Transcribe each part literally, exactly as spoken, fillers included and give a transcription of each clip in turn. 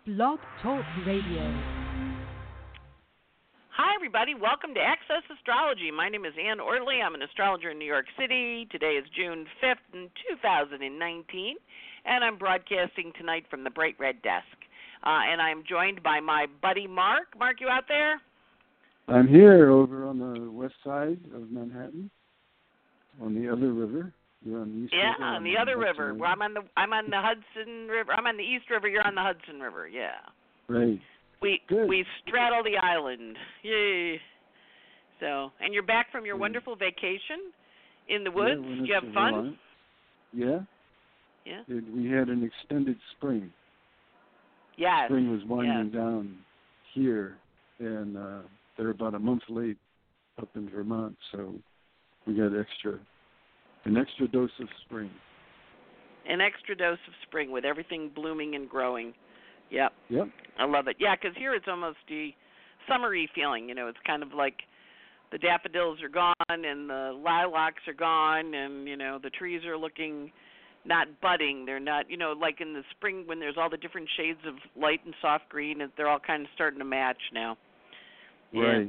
Blog Talk Radio. Hi, everybody. Welcome to Access Astrology. My name is Ann Ortley. I'm an astrologer in New York City. Today is June fifth, in two thousand nineteen, and I'm broadcasting tonight from the Bright Red Desk. Uh, and I'm joined by my buddy Mark. Mark, you out there? I'm here over on the west side of Manhattan, on the other river. You're on the east yeah, river. on the other river. Well, I'm on the I'm on the Hudson River. I'm on the East River. You're on the Hudson River. Yeah. Right. We Good. we straddle the island. Yay! So, and you're back from your yeah. wonderful vacation in the woods. Yeah, Did you have fun? Vermont. Yeah. Yeah. It, we had an extended spring. Yes. Spring was winding yes. down here, and uh, they're about a month late up in Vermont, so we got extra. An extra dose of spring. An extra dose of spring with everything blooming and growing. Yep. Yep. I love it. Yeah, because here it's almost the summery feeling. You know, it's kind of like the daffodils are gone and the lilacs are gone, and you know the trees are looking not budding. They're not, you know, like in the spring when there's all the different shades of light and soft green, and they're all kind of starting to match now. Right.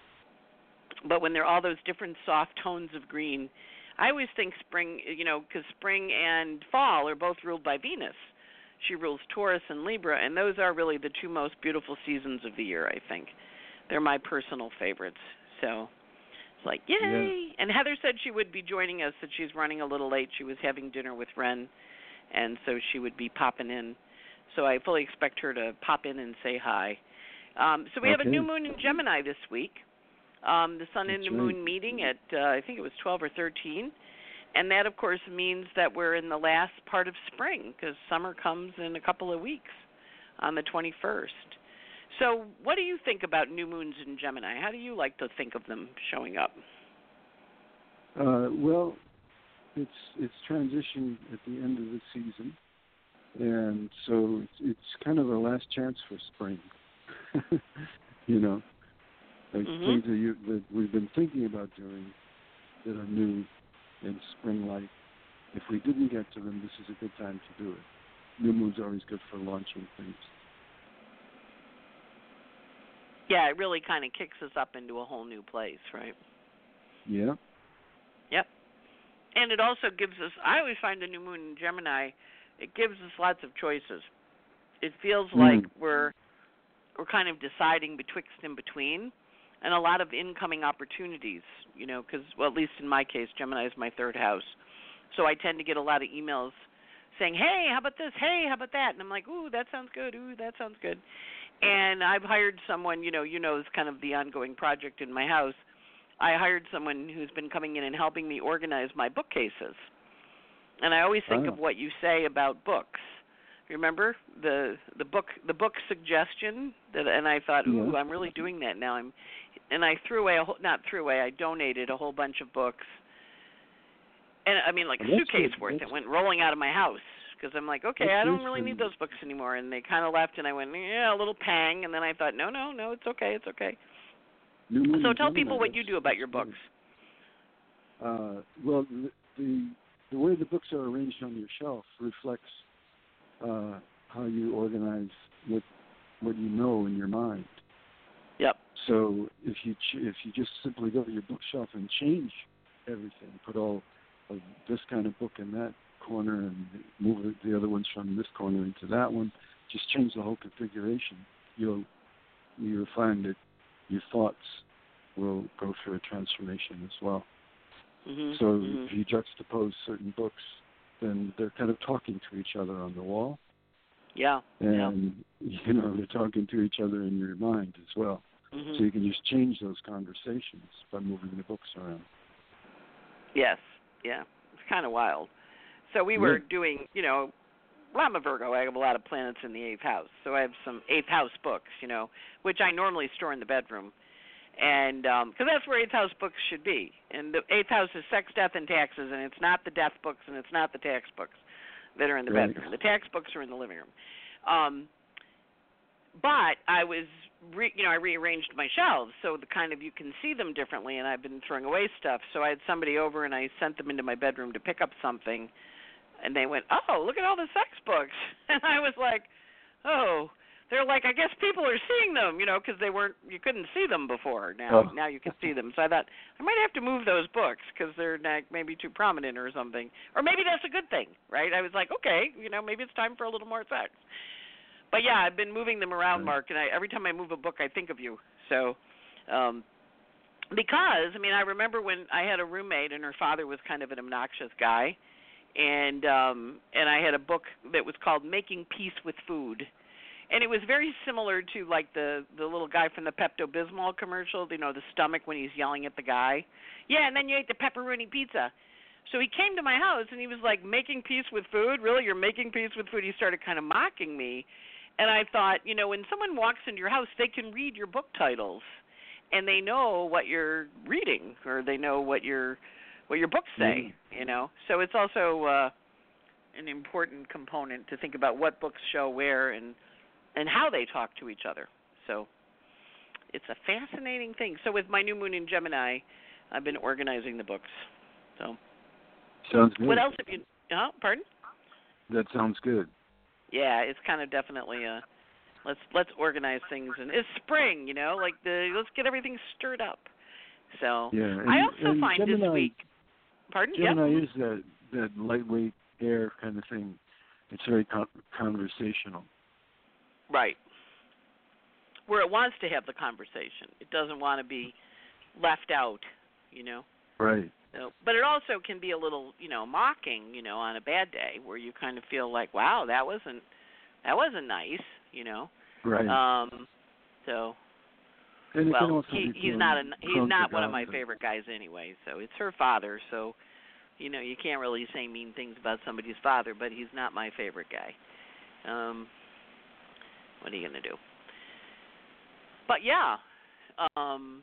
Yeah. But when they're all those different soft tones of green. I always think spring, you know, because spring and fall are both ruled by Venus. She rules Taurus and Libra, and those are really the two most beautiful seasons of the year, I think. They're my personal favorites. So it's like, yay! Yeah. And Heather said she would be joining us, that she's running a little late. She was having dinner with Ren, and so she would be popping in. So I fully expect her to pop in and say hi. Um, so we okay. have a new moon in Gemini this week. Um, the Sun That's and the right. Moon meeting at, uh, I think it was twelve or thirteen. And that, of course, means that we're in the last part of spring because summer comes in a couple of weeks on the twenty-first. So what do you think about new moons in Gemini? How do you like to think of them showing up? Uh, well, it's it's transition at the end of the season. And so it's, it's kind of the last chance for spring, you know. Like mm-hmm. things that, you, that we've been thinking about doing that are new and spring-like. If we didn't get to them, this is a good time to do it. New moon's always good for launching things. Yeah, it really kind of kicks us up into a whole new place, right? Yeah. Yep. And it also gives us, I always find the new moon in Gemini, it gives us lots of choices. It feels mm. like we're we're kind of deciding betwixt and between. And a lot of incoming opportunities, you know, because, well, at least in my case, Gemini is my third house. So I tend to get a lot of emails saying, hey, how about this? Hey, how about that? And I'm like, ooh, that sounds good. Ooh, that sounds good. And I've hired someone, you know, you know, it's kind of the ongoing project in my house. I hired someone who's been coming in and helping me organize my bookcases. And I always think oh. of what you say about books. Remember the the book the book suggestion that, and I thought, ooh, yeah. I'm really doing that now. I'm, and I threw away a whole, not threw away, I donated a whole bunch of books, and I mean like a well, suitcase good. worth. That's it went rolling out of my house because I'm like, okay, that's I don't really good. need those books anymore. And they kind of left, and I went, yeah, a little pang, and then I thought, no, no, no, it's okay, it's okay. New moon So in tell Gemini, people what you do about your books. Uh, well, the, the the way the books are arranged on your shelf reflects uh, how you organize what what you know in your mind. Yep. So if you ch- if you just simply go to your bookshelf and change everything, put all of this kind of book in that corner and move the other ones from this corner into that one, just change the whole configuration, you'll you'll find that your thoughts will go through a transformation as well. Mm-hmm. So mm-hmm. if you juxtapose certain books, then they're kind of talking to each other on the wall. Yeah. And, yeah. you know, they're talking to each other in your mind as well. Mm-hmm. So you can just change those conversations by moving the books around. Yes. Yeah. It's kind of wild. So we yeah. were doing, you know, well, I'm a Virgo. I have a lot of planets in the eighth house. So I have some eighth house books, you know, which I normally store in the bedroom. And because um, that's where eighth house books should be. And the eighth house is sex, death, and taxes, and it's not the death books and it's not the tax books that are in the right. bedroom. The tax books are in the living room. Um, but I was, re- you know, I rearranged my shelves so the kind of you can see them differently, and I've been throwing away stuff. So I had somebody over, and I sent them into my bedroom to pick up something, and they went, oh, look at all the sex books. And I was like, oh. they're like, I guess people are seeing them, you know, because they weren't, you couldn't see them before. Now, Oh. now you can see them. So I thought I might have to move those books because they're like maybe too prominent or something, or maybe that's a good thing, right? I was like, okay, you know, maybe it's time for a little more sex. But yeah, I've been moving them around, Mark, and I, every time I move a book, I think of you. So, um, because I mean, I remember when I had a roommate, and her father was kind of an obnoxious guy, and um, and I had a book that was called Making Peace with Food. And it was very similar to like the the little guy from the Pepto-Bismol commercial, you know, the stomach when he's yelling at the guy. Yeah, and then you ate the pepperoni pizza. So he came to my house and he was like, making peace with food? Really? You're making peace with food? He started kind of mocking me. And I thought, you know, when someone walks into your house, they can read your book titles and they know what you're reading, or they know what your what your books say, mm-hmm. you know. So it's also uh, an important component to think about what books show where and and how they talk to each other. So it's a fascinating thing. So with my new moon in Gemini, I've been organizing the books. So sounds good. What else have you? Uh, pardon? That sounds good. Yeah, it's kind of definitely a let's let's organize things, and it's spring, you know, like the let's get everything stirred up. So yeah, and, I also and find Gemini, this week. Pardon? Gemini yep. is that that lightweight air kind of thing. It's very con- conversational. Right. Where it wants to have the conversation. It doesn't want to be left out, you know. Right. So, but it also can be a little, you know, mocking, you know, on a bad day where you kind of feel like, wow, that wasn't that wasn't nice, you know. Right. Um so and it well, can also he, be he's not a he's not one of my and... favorite guys anyway, so it's her father, so you know, you can't really say mean things about somebody's father, but he's not my favorite guy. Um What are you going to do? But, yeah, um,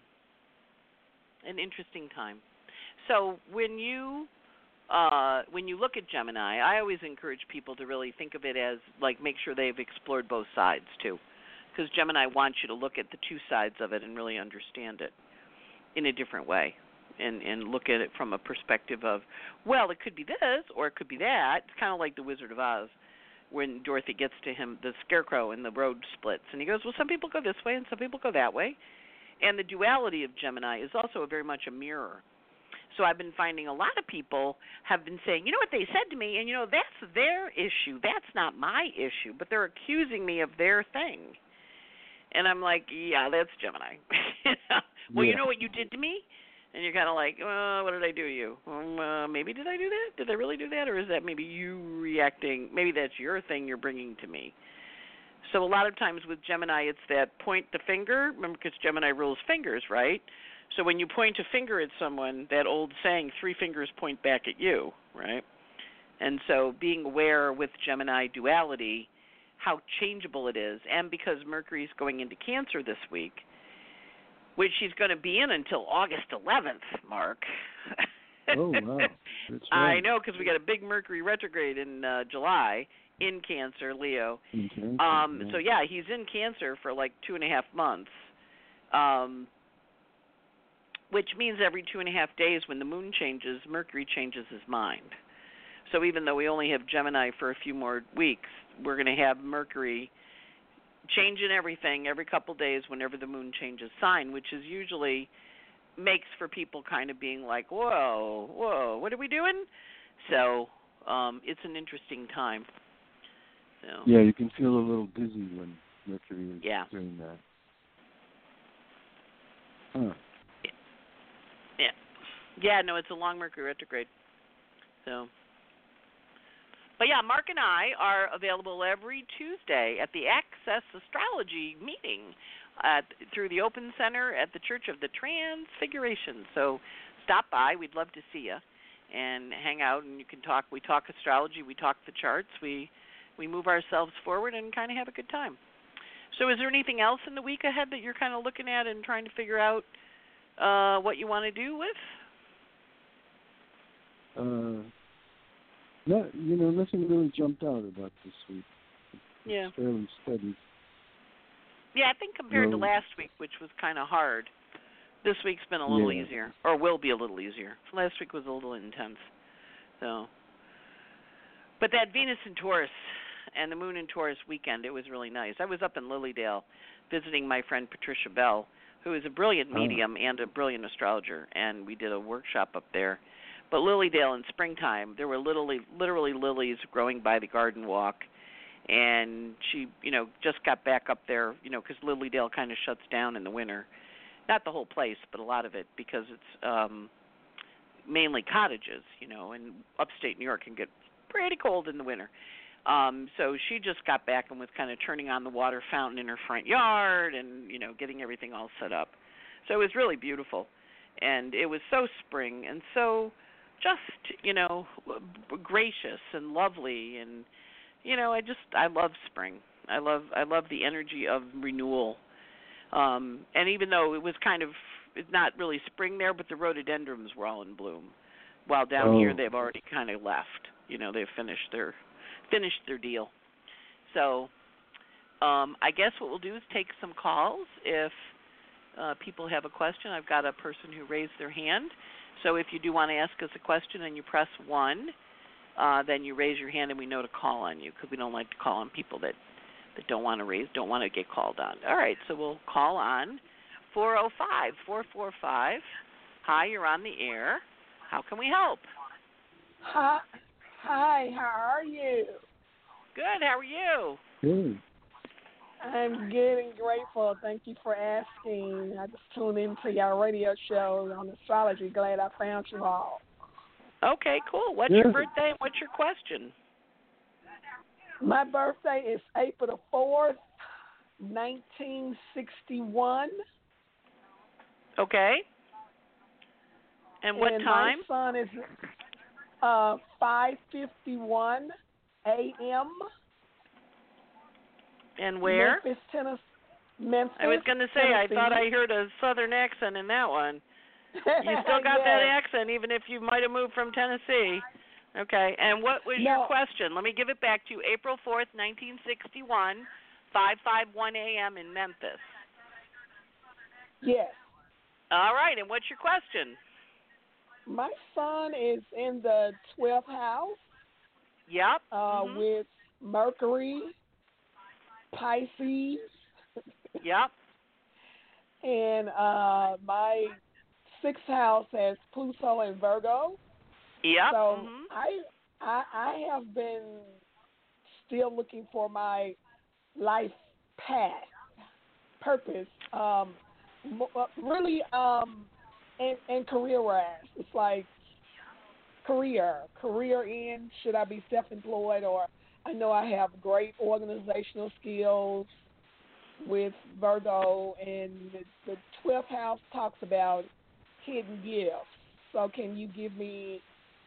an interesting time. So when you uh, when you look at Gemini, I always encourage people to really think of it as, like, make sure they've explored both sides, too. Because Gemini wants you to look at the two sides of it and really understand it in a different way. And, and look at it from a perspective of, well, it could be this or it could be that. It's kind of like the Wizard of Oz, when Dorothy gets to him, the scarecrow, and the road splits. And he goes, well, some people go this way and some people go that way. And the duality of Gemini is also very much a mirror. So I've been finding a lot of people have been saying, you know what they said to me, and, you know, that's their issue. That's not my issue, but they're accusing me of their thing. And I'm like, yeah, that's Gemini. well, yeah. you know what you did to me? And you're kind of like, oh, what did I do to you? Um, uh, maybe did I do that? Did I really do that? Or is that maybe you reacting? Maybe that's your thing you're bringing to me. So a lot of times with Gemini, it's that point the finger. Remember, because Gemini rules fingers, right? So when you point a finger at someone, that old saying, three fingers point back at you, right? And so being aware with Gemini duality, how changeable it is. And because Mercury's going into Cancer this week, which she's going to be in until August eleventh, Mark. Oh, wow. That's I right. know, because we got a big Mercury retrograde in uh, July in Cancer, Leo. In Cancer, um, yeah. So, yeah, he's in Cancer for like two and a half months, um, which means every two and a half days when the moon changes, Mercury changes his mind. So even though we only have Gemini for a few more weeks, we're going to have Mercury changing everything every couple days whenever the moon changes sign, which is usually makes for people kind of being like, whoa, whoa, what are we doing? So um, it's an interesting time. So, yeah, you can feel a little dizzy when Mercury is yeah. doing that. Huh. Yeah. Yeah, no, it's a long Mercury retrograde. So... But, yeah, Mark and I are available every Tuesday at the Access Astrology meeting at, through the Open Center at the Church of the Transfiguration. So stop by. We'd love to see you and hang out, and you can talk. We talk astrology. We talk the charts. We, we move ourselves forward and kind of have a good time. So is there anything else in the week ahead that you're kind of looking at and trying to figure out uh, what you want to do with? Uh... No, you know, nothing really jumped out about this week. It's yeah. fairly steady. Yeah, I think compared no. to last week, which was kind of hard, this week's been a little yeah. easier, or will be a little easier. Last week was a little intense. So, but that Venus in Taurus and the Moon in Taurus weekend, it was really nice. I was up in Lilydale visiting my friend Patricia Bell, who is a brilliant medium oh. and a brilliant astrologer, and we did a workshop up there. But Lilydale in springtime, there were literally literally lilies growing by the garden walk, and she, you know, just got back up there, you know, because Lilydale kind of shuts down in the winter. Not the whole place, but a lot of it, because it's um, mainly cottages, you know, and upstate New York can get pretty cold in the winter. Um, so she just got back and was kind of turning on the water fountain in her front yard and, you know, getting everything all set up. So it was really beautiful. And it was so spring and so just, you know, gracious and lovely. And, you know, I just, I love spring. I love, I love the energy of renewal. Um, and even though it was kind of, it's not really spring there, but the rhododendrons were all in bloom. While down oh. here they've already kind of left. You know, they've finished their finished their deal. So um, I guess what we'll do is take some calls. If uh, people have a question, I've got a person who raised their hand. So if you do want to ask us a question and you press one, uh, then you raise your hand and we know to call on you, because we don't like to call on people that, that don't want to raise, don't want to get called on. All right, so we'll call on four oh five, four four five. Hi, you're on the air. How can we help? Hi. Hi, how are you? Good, how are you? Good. I'm good and grateful. Thank you for asking. I just tuned into your radio show on astrology. Glad I found you all. Okay, cool. What's Yeah. your birthday and what's your question? My birthday is April the fourth, nineteen sixty-one. Okay. And what and time? My son is uh, five fifty-one a.m. And where? Memphis, Tennessee. Memphis, I was going to say, Tennessee. I thought I heard a southern accent in that one. You still got yes. that accent, even if you might have moved from Tennessee. Okay. And what was no. your question? Let me give it back to you. April fourth, nineteen sixty-one, five fifty-one a.m. in Memphis. Yes. All right. And what's your question? My son is in the twelfth house. Yep. Uh, mm-hmm. With Mercury, Pisces. Yep. And uh, my sixth house has Pluto and Virgo. Yep. So mm-hmm. I, I I have been still looking for my life path, purpose. Um, really. Um, And, and career-wise, it's like career, career in, should I be self-employed, or I know I have great organizational skills with Virgo, and the, the twelfth house talks about hidden gifts. So can you give me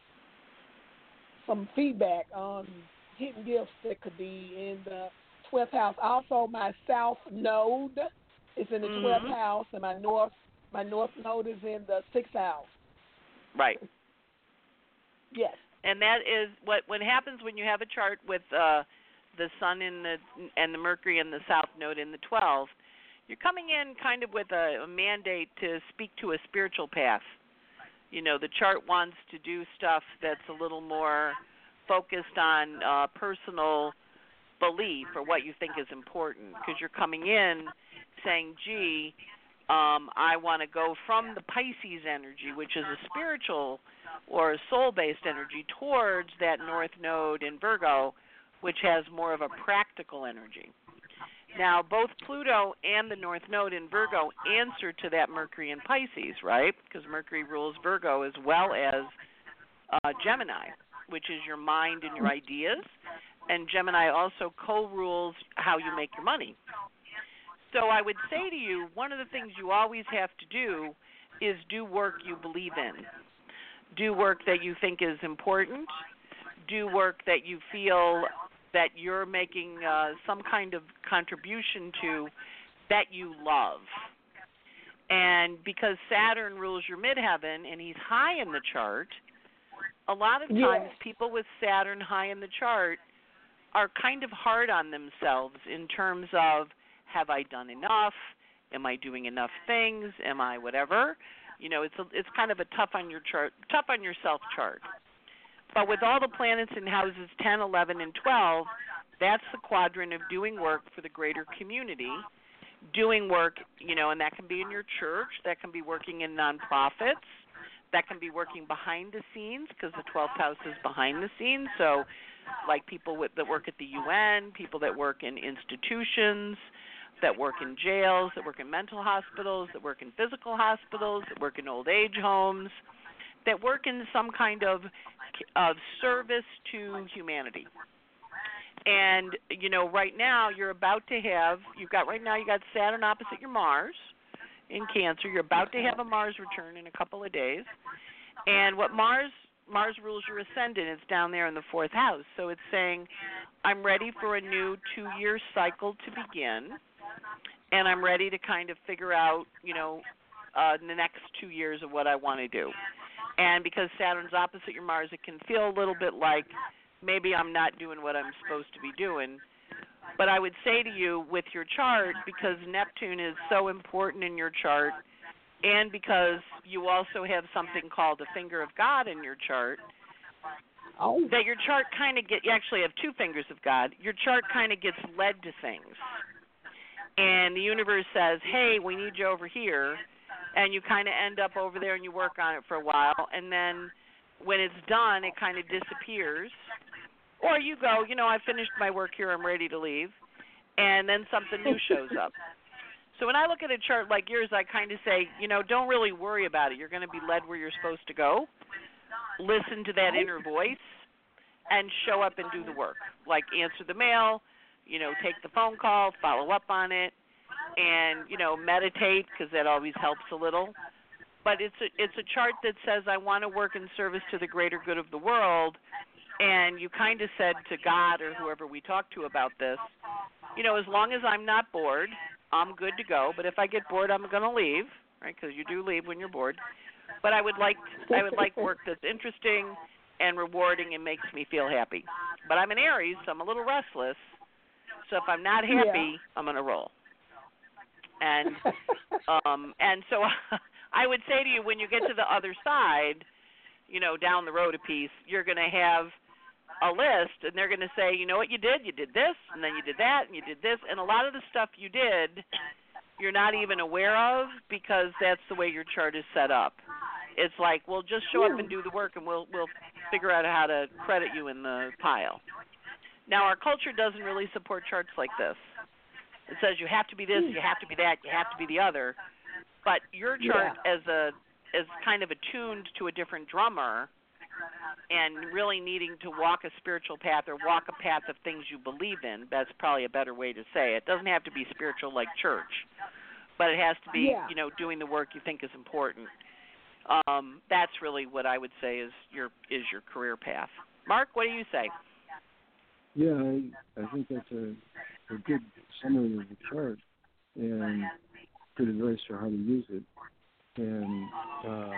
some feedback on hidden gifts that could be in the twelfth house? Also, my south node is in the mm-hmm. twelfth house, and my north My north node is in the sixth house. Right. Yes. And that is what what happens when you have a chart with uh, the sun in the and the Mercury in the south node in the twelfth. You're coming in kind of with a, a mandate to speak to a spiritual path. You know, the chart wants to do stuff that's a little more focused on uh, personal belief or what you think is important, because you're coming in saying, gee, Um, I want to go from the Pisces energy, which is a spiritual or a soul-based energy, towards that north node in Virgo, which has more of a practical energy. Now, both Pluto and the north node in Virgo answer to that Mercury in Pisces, right? Because Mercury rules Virgo as well as uh, Gemini, which is your mind and your ideas. And Gemini also co-rules how you make your money. So I would say to you, one of the things you always have to do is do work you believe in. Do work that you think is important. Do work that you feel that you're making uh, some kind of contribution to that you love. And because Saturn rules your midheaven and he's high in the chart, a lot of times yes. people with Saturn high in the chart are kind of hard on themselves in terms of, have I done enough? Am I doing enough things? Am I whatever? You know, it's a, it's kind of a tough on your chart, tough on yourself chart. But with all the planets in houses ten, eleven, and twelve, That's the quadrant of doing work for the greater community, doing work, you know, and that can be in your church, that can be working in nonprofits, that can be working behind the scenes because the twelfth house is behind the scenes. So like people with, that work at the U N, people that work in institutions, that work in jails, that work in mental hospitals, that work in physical hospitals, that work in old age homes, that work in some kind of of service to humanity. And, you know, right now you're about to have, you've got right now you got Saturn opposite your Mars in Cancer. You're about to have a Mars return in a couple of days. And what Mars Mars rules your ascendant. It's down there in the fourth house. So it's saying, I'm ready for a new two-year cycle to begin, and I'm ready to kind of figure out, you know, uh, in the next two years of what I want to do. And because Saturn's opposite your Mars, it can feel a little bit like maybe I'm not doing what I'm supposed to be doing. But I would say to you with your chart, because Neptune is so important in your chart, and because you also have something called a finger of God in your chart, Oh. that your chart kind of get, you actually have two fingers of God, your chart kind of gets led to things. And the universe says, hey, we need you over here, and you kind of end up over there and you work on it for a while, and then when it's done, it kind of disappears. Or you go, you know, I finished my work here, I'm ready to leave, and then something new shows up. So when I look at a chart like yours, I kind of say, you know, don't really worry about it. You're going to be led where you're supposed to go. Listen to that inner voice and show up and do the work. Like answer the mail, you know, take the phone call, follow up on it, and, you know, meditate because that always helps a little. But it's a, it's a chart that says I want to work in service to the greater good of the world. And you kind of said to God or whoever we talked to about this, you know, as long as I'm not bored, I'm good to go. But if I get bored, I'm going to leave, right? Because you do leave when you're bored. But I would like I would like work that's interesting and rewarding and makes me feel happy. But I'm an Aries, so I'm a little restless. So if I'm not happy, yeah. I'm going to roll. And um, and so I would say to you, when you get to the other side, you know, down the road a piece, you're going to have a list, and they're going to say, you know what you did? You did this, and then you did that, and you did this. And a lot of the stuff you did, you're not even aware of because that's the way your chart is set up. It's like, well, just show up and do the work, and we'll we'll figure out how to credit you in the pile. Now, our culture doesn't really support charts like this. It says you have to be this, you have to be that, you have to be the other. But your chart yeah. as a as kind of attuned to a different drummer and really needing to walk a spiritual path or walk a path of things you believe in, that's probably a better way to say it. It doesn't have to be spiritual like church, but it has to be, yeah. you know, doing the work you think is important. Um, that's really what I would say is your is your career path. Mark, what do you say? Yeah, I, I think that's a, a good summary of the chart and good advice for how to use it. And uh,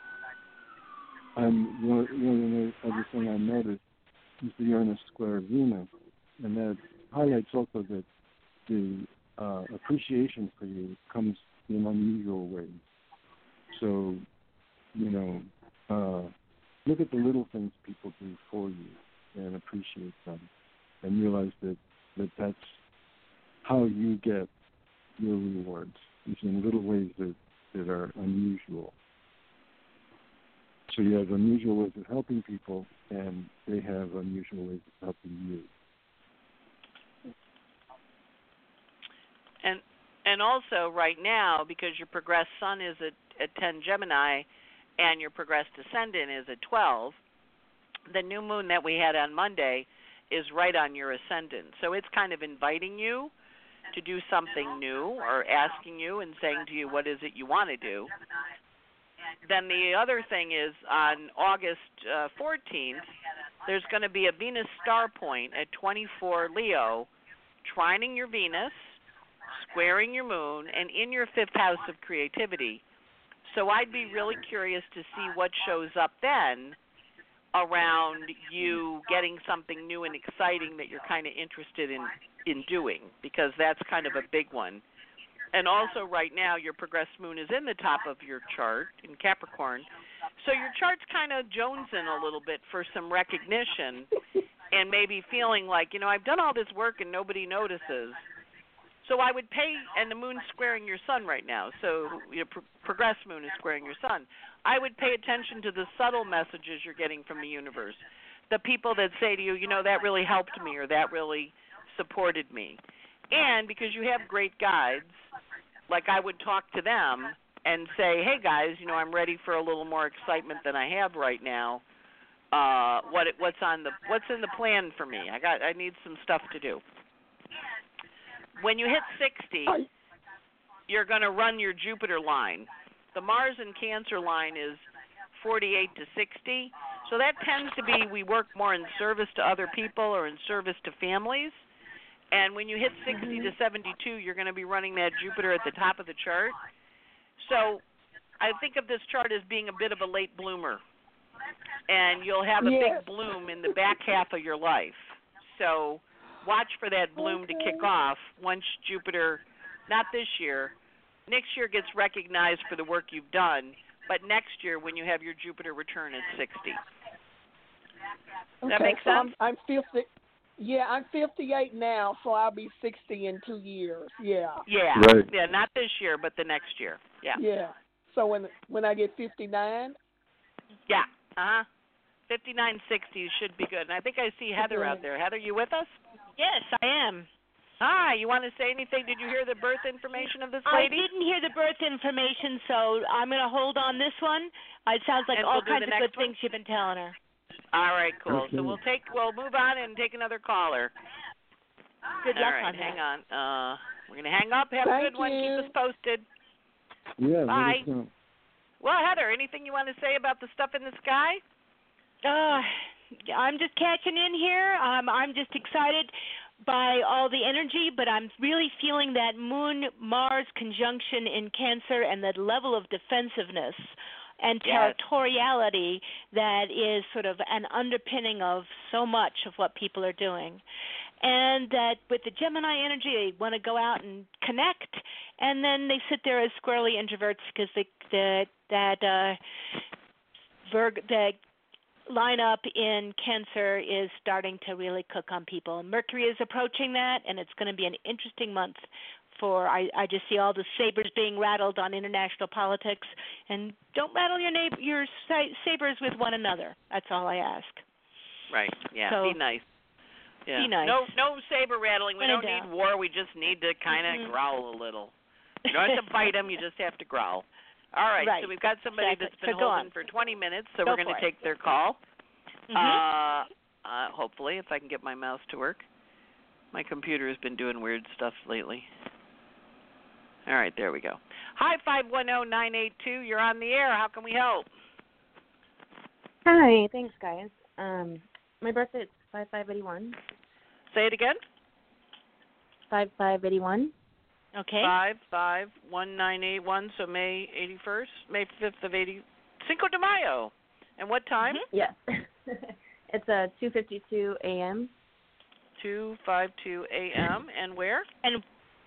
I'm, one, one other thing I noticed is the Uranus square Venus, and that highlights also that the uh, appreciation for you comes in unusual ways. So, you know, uh, look at the little things people do for you and appreciate them, and realize that, that that's how you get your rewards, is in little ways that, that are unusual. So you have unusual ways of helping people, and they have unusual ways of helping you. And and also right now, because your progressed sun is at, at ten Gemini, and your progressed ascendant is at twelve, the new moon that we had on Monday is right on your ascendant. So it's kind of inviting you to do something new or asking you and saying to you, what is it you want to do? Then the other thing is on August uh, fourteenth, there's going to be a Venus star point at twenty-four Leo, trining your Venus, squaring your moon, and in your fifth house of creativity. So I'd be really curious to see what shows up then around you getting something new and exciting that you're kind of interested in, in doing, because that's kind of a big one. And also right now your progressed moon is in the top of your chart in Capricorn. So your chart's kind of jonesing a little bit for some recognition. and maybe feeling like, you know, I've done all this work and nobody notices. So I would pay, and the moon's squaring your sun right now, so your pro- progress moon is squaring your sun. I would pay attention to the subtle messages you're getting from the universe. The people that say to you, you know, that really helped me or that really supported me. And because you have great guides, like I would talk to them and say, hey, guys, you know, I'm ready for a little more excitement than I have right now. Uh, what it, what's on the what's in the plan for me? I got I need some stuff to do. When you hit sixty, you're going to run your Jupiter line. The Mars in Cancer line is forty-eight to sixty, so that tends to be we work more in service to other people or in service to families. And when you hit sixty to seventy-two, you're going to be running that Jupiter at the top of the chart. So I think of this chart as being a bit of a late bloomer, and you'll have a Yes. big bloom in the back half of your life. So watch for that bloom Okay. to kick off once Jupiter, not this year, next year gets recognized for the work you've done, but next year when you have your Jupiter return at sixty. Does that Okay, make so sense? I'm, I'm fifty. Yeah, I'm fifty-eight now, so I'll be sixty in two years. Yeah. Yeah. Right. Yeah, not this year, but the next year. Yeah. Yeah. So when when I get fifty-nine. Yeah. Uh-huh. fifty-nine sixty should be good. And I think I see Heather out there. Heather, you with us? Yes, I am. Hi, you want to say anything? Did you hear the birth information of this I lady? didn't hear the birth information, so I'm going to hold on this one. Uh, It sounds like And all we'll do kinds the of good next one? things you've been telling her. All right, cool. Okay. So we'll take we'll move on and take another caller. Good All luck right, on hang that. on. Uh, we're gonna hang up. Have a Thank good one. you. Keep us posted. Yeah. let Bye. us know. Well, Heather, anything you want to say about the stuff in the sky? Uh, I'm just catching in here. Um, I'm just excited by all the energy, but I'm really feeling that Moon-Mars conjunction in Cancer and that level of defensiveness and Yes. territoriality that is sort of an underpinning of so much of what people are doing. And that with the Gemini energy, they want to go out and connect, and then they sit there as squarely introverts because they, that that uh, Virg, that line up in Cancer is starting to really cook on people. Mercury is approaching that, and it's going to be an interesting month for, I, I just see all the sabers being rattled on international politics, and don't rattle your neighbor, your sa- sabers with one another. That's all I ask. Right. Yeah. So- be nice. Yeah. Be nice. No, no saber rattling. We When in don't need doubt. war. We just need to kind of Mhm. growl a little. You don't have to fight them. You just have to growl. All right. Right. So we've got somebody Exactly. that's been So go holding on. for twenty minutes, so Go we're going for to it. take their call. Mhm. Uh, uh, hopefully, if I can get my mouse to work. My computer has been doing weird stuff lately. All right, there we go. Hi, five one zero, nine eight two. You're on the air. How can we help? Hi, thanks guys. Um, my birthday is five five eighty-one. Say it again. five five eighty-one. Okay. Five five one nine eight one. So May eighty first, May fifth of eighty. Cinco de Mayo. And what time? Mhm. Yes. It's uh, two fifty-two a.m. Two five two a.m. And where? And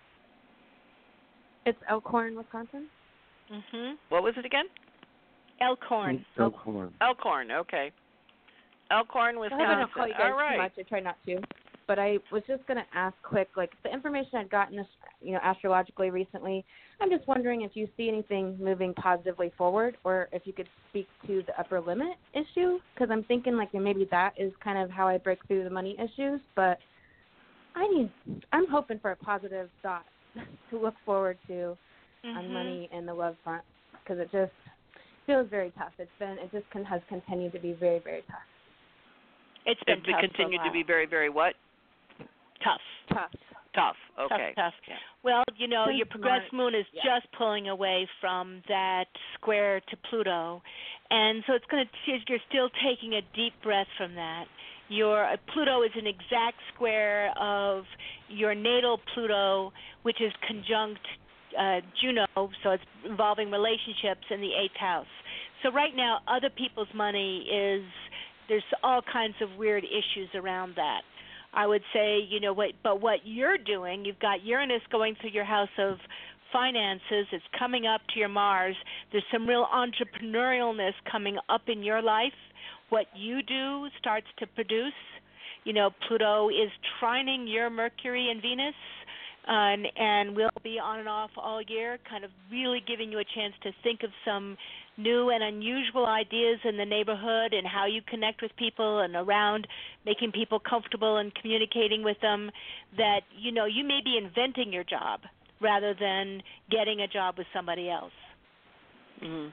It's Elkhorn, Wisconsin. mhm. What was it again? Elkhorn. Elkhorn. Elkhorn. Okay. Elkhorn, I Wisconsin. hope I don't call you guys All right. too much. I try not to. But I was just going to ask quick, like the information I'd gotten, this, you know, astrologically recently. I'm just wondering if you see anything moving positively forward, or if you could speak to the upper limit issue, because I'm thinking like maybe that is kind of how I break through the money issues. But I need, I'm hoping for a positive thought to look forward to on Mhm. money and the love front, because it just feels very tough. It's been, it just con- has continued to be very, very tough. It's been It tough for a continued to while. be very, very what? tough. Tough. Tough. Okay. Tough, tough. Yeah. Well, you know, Since your progress March, moon is yeah. just pulling away from that square to Pluto, and so it's going to. You're still taking a deep breath from that. Your uh, Pluto is an exact square of your natal Pluto, which is conjunct uh, Juno, so it's involving relationships in the eighth house. So right now, other people's money is there's all kinds of weird issues around that. I would say, you know, what, but what you're doing, you've got Uranus going through your house of finances. It's coming up to your Mars. There's some real entrepreneurialness coming up in your life. What you do starts to produce. you know, Pluto is trining your Mercury and Venus, and, and will be on and off all year, kind of really giving you a chance to think of some new and unusual ideas in the neighborhood and how you connect with people and around making people comfortable and communicating with them, that, you know, you may be inventing your job rather than getting a job with somebody else. Mm-hmm.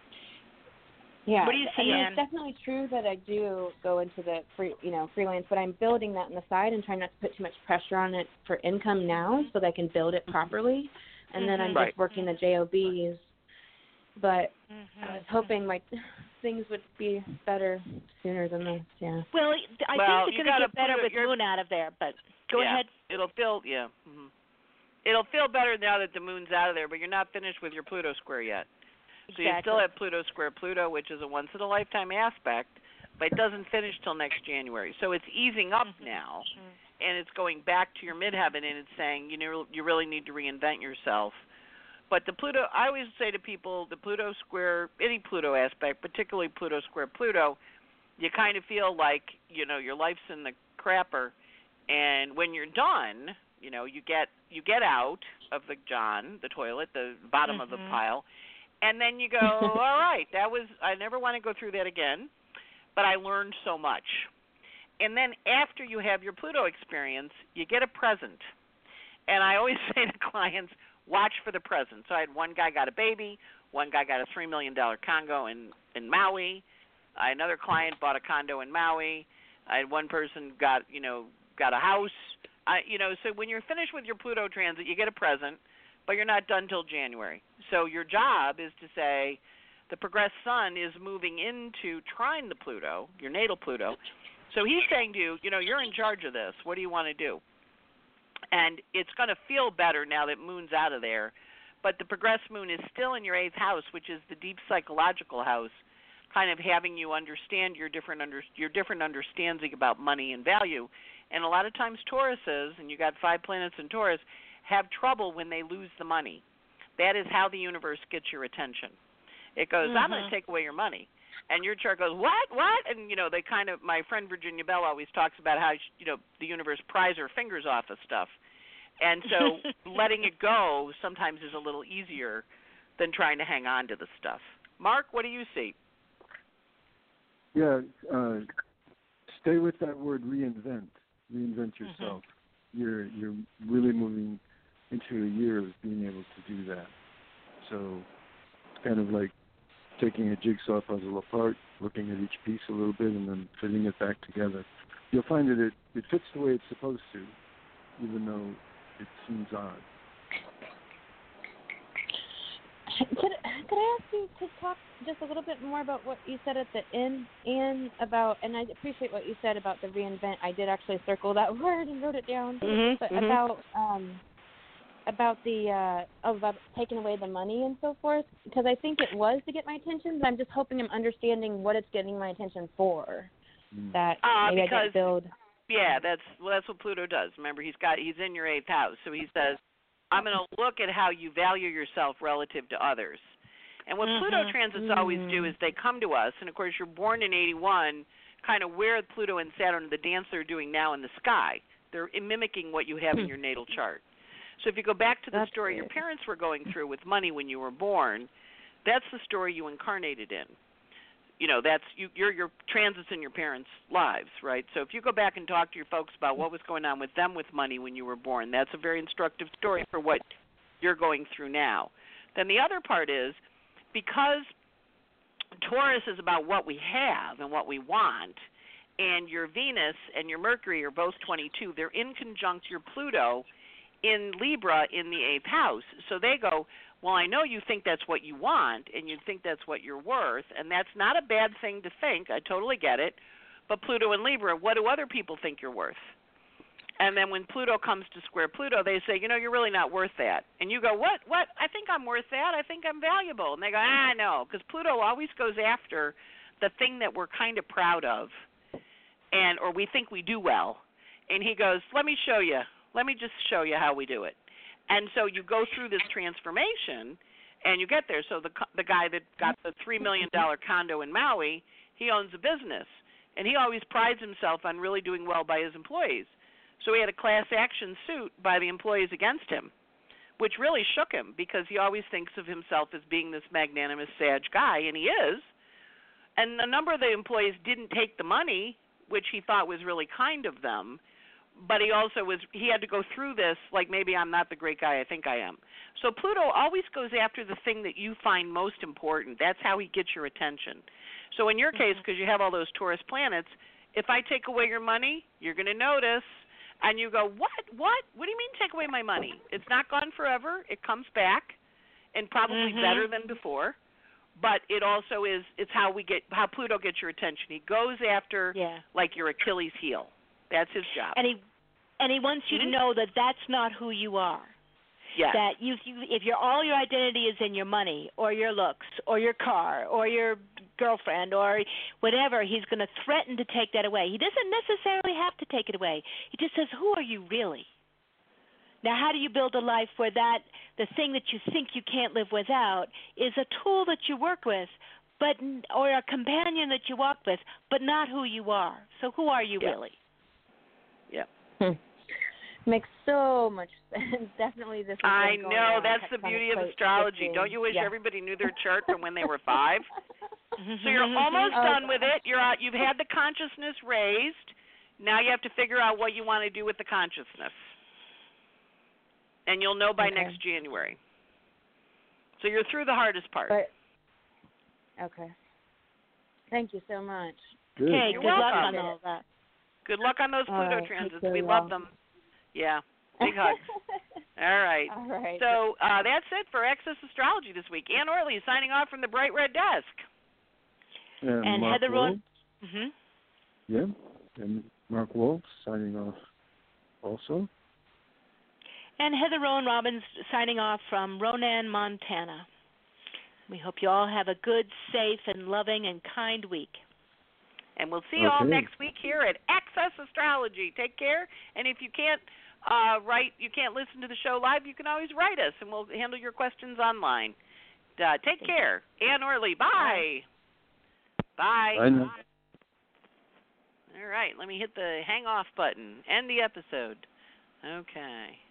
Yeah, what do you see, I mean, Ann? it's definitely true that I do go into the free, you know, freelance, but I'm building that on the side and trying not to put too much pressure on it for income now, so that I can build it properly, and mm-hmm. then I'm right. just working the J O Bs. But mm-hmm. I was hoping my things would be better sooner than this. Yeah. Well, I well, think it's going to get better it, with Moon out of there. But go yeah, ahead. It'll feel yeah. Mm-hmm. It'll feel better now that the Moon's out of there, but you're not finished with your Pluto square yet. So exactly. you still have Pluto square Pluto, which is a once-in-a-lifetime aspect, but it doesn't finish till next January. So it's easing up mm-hmm. now, mm-hmm. and it's going back to your midheaven, and it's saying, you know, you really need to reinvent yourself. But the Pluto, I always say to people, the Pluto square, any Pluto aspect, particularly Pluto square Pluto, you kind of feel like, you know, your life's in the crapper, and when you're done, you know, you get you get out of the John, the toilet, the bottom mm-hmm. of the pile. And then you go, all right, that was, I never want to go through that again, but I learned so much. And then after you have your Pluto experience, you get a present. And I always say to clients, watch for the present. So I had one guy got a baby, one guy got a three million dollars condo in, in Maui. I, another client bought a condo in Maui. I had one person got, you know, got a house. I, you know, so when you're finished with your Pluto transit, you get a present, but you're not done till January. So your job is to say the progressed sun is moving into trine the Pluto, your natal Pluto. So he's saying to you, you know, you're in charge of this. What do you want to do? And it's going to feel better now that Moon's out of there. But the progressed Moon is still in your eighth house, which is the deep psychological house, kind of having you understand your different under, your different understanding about money and value. And a lot of times Tauruses, and you got five planets in Taurus, have trouble when they lose the money. That is how the universe gets your attention. It goes, mm-hmm. I'm going to take away your money. And your chart goes, what, what? And, you know, they kind of, my friend Virginia Bell always talks about how, you know, the universe pries her fingers off of stuff. And so letting it go sometimes is a little easier than trying to hang on to the stuff. Mark, what do you see? Yeah, uh, stay with that word reinvent. Reinvent yourself. Mm-hmm. You're you're really moving into a year of being able to do that. So it's kind of like taking a jigsaw puzzle apart, looking at each piece a little bit, and then fitting it back together. You'll find that it, it fits the way it's supposed to, even though it seems odd. Could, could I ask you to talk just a little bit more about what you said at the end, Ann, about, and I appreciate what you said about the reinvent. I did actually circle that word and wrote it down. Mm-hmm, but mm-hmm. about um, about the uh, about taking away the money and so forth, because I think it was to get my attention, but I'm just hoping I'm understanding what it's getting my attention for. Mm. That uh, maybe because, I didn't build. Yeah, that's well, that's what Pluto does. Remember, he's got he's in your eighth house, so he says, I'm going to look at how you value yourself relative to others. And what mm-hmm. Pluto transits mm-hmm. always do is they come to us, and of course you're born in eighty-one, kind of where Pluto and Saturn, the dance they're doing now in the sky. They're mimicking what you have in your natal chart. So if you go back to the that's story good. your parents were going through with money when you were born, that's the story you incarnated in. You know, that's you, you're your transits in your parents' lives, right? So if you go back and talk to your folks about what was going on with them with money when you were born, that's a very instructive story for what you're going through now. Then the other part is, because Taurus is about what we have and what we want, and your Venus and your Mercury are both twenty-two, they're in conjunct your Pluto in Libra in the eighth house. So they go, well, I know you think that's what you want, and you think that's what you're worth, and that's not a bad thing to think. I totally get it. But Pluto and Libra, what do other people think you're worth? And then when Pluto comes to square Pluto, they say, you know, you're really not worth that. And you go, what? What? I think I'm worth that. I think I'm valuable. And they go, ah, no, because Pluto always goes after the thing that we're kind of proud of, and or we think we do well. And he goes, let me show you. Let me just show you how we do it. And so you go through this transformation, and you get there. So the the guy that got the three million dollars condo in Maui, he owns a business. And he always prides himself on really doing well by his employees. So he had a class action suit by the employees against him, which really shook him because he always thinks of himself as being this magnanimous, sage guy, and he is. And a number of the employees didn't take the money, which he thought was really kind of them, but he also was, he had to go through this like maybe I'm not the great guy I think I am. So Pluto always goes after the thing that you find most important. That's how he gets your attention. So in your case, because you have all those Taurus planets, if I take away your money, you're going to notice, and you go, what, what? What do you mean take away my money? It's not gone forever. It comes back, and probably mm-hmm. better than before. But it also is, it's how we get, how Pluto gets your attention. He goes after, yeah. like, your Achilles heel. That's his job. And he and he wants you mm-hmm. to know that that's not who you are. Yes. That you, you, if your all your identity is in your money or your looks or your car or your girlfriend or whatever, he's going to threaten to take that away. He doesn't necessarily have to take it away. He just says, who are you really? Now, how do you build a life where that the thing that you think you can't live without is a tool that you work with, but or a companion that you walk with, but not who you are? So who are you yeah. really? Yeah. Hmm. Makes so much sense. Definitely this. I know. That's the beauty of astrology. Don't you wish yeah. everybody knew their chart from when they were five? So you're almost oh, done with it. You're out. You've had the consciousness raised. Now you have to figure out what you want to do with the consciousness. And you'll know by okay. next January. So you're through the hardest part. But, okay. Thank you so much. Good. Okay, You're good luck welcome. on all that. Good luck on those Pluto right, transits. very We well. love them. Yeah. Big hugs. All right. All right. So uh, that's it for Access Astrology this week. Ann Orley signing off from the Bright Red Desk. And, And Mark Heather Wolf. Ron. Mhm. Yeah. And Mark Wolf signing off also. And Heather Rowan Robbins signing off from Ronan, Montana. We hope you all have a good, safe, and loving and kind week. And we'll see you all Okay. next week here at Access Astrology. Take care. And if you can't uh, write, you can't listen to the show live, you can always write us, and we'll handle your questions online. Uh, take care. Ann Orley, bye. Bye. Bye now. All right, let me hit the hang off button. End the episode. Okay.